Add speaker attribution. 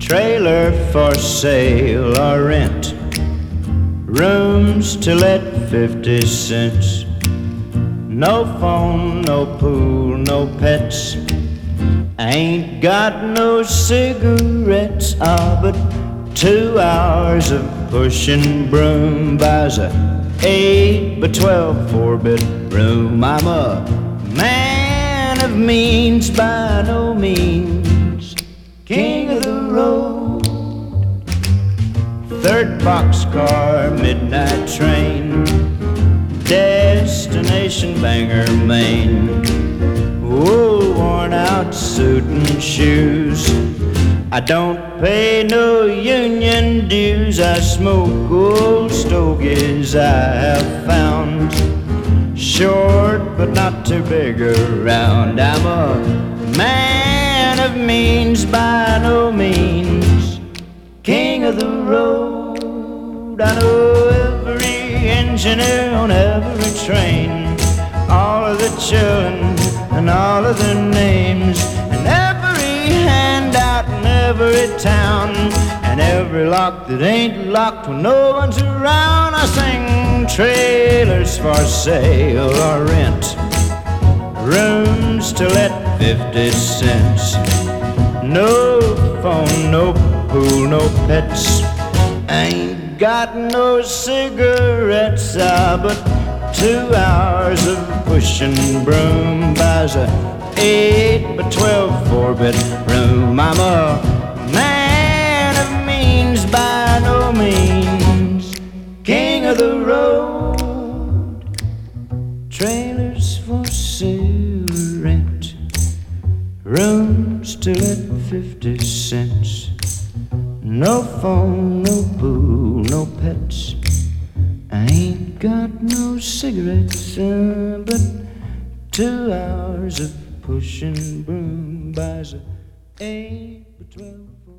Speaker 1: Trailer for sale or rent, rooms to let 50 cents. No phone, no pool, no pets. I ain't got no cigarettes. But 2 hours of pushing broom buys a 8 by 12 4-bedroom. I'm a man of means, by no means king of the road. Third boxcar, midnight train, destination Bangor, Maine. Wool worn out suit and shoes. I don't pay no union dues. I smoke old stogies I have found, short but not too big around. I'm a man of means, by no means king of the road. I know every engineer on every train, all of the children and all of their names, and every handout in every town, and every lock that ain't locked when no one's around. I sing trailers for sale or rent, rooms to let 50 cents. No phone, no pool, no pets. I ain't got no cigarettes. But 2 hours of pushing broom buys a 8 by 12 4-bedroom. I'm a man of means, by no means king of the road. Trailers for sale or rent, rooms to let 50 cents. No phone, no pool, no pets. I ain't got no cigarettes. But 2 hours of pushing broom buys a 8 by 12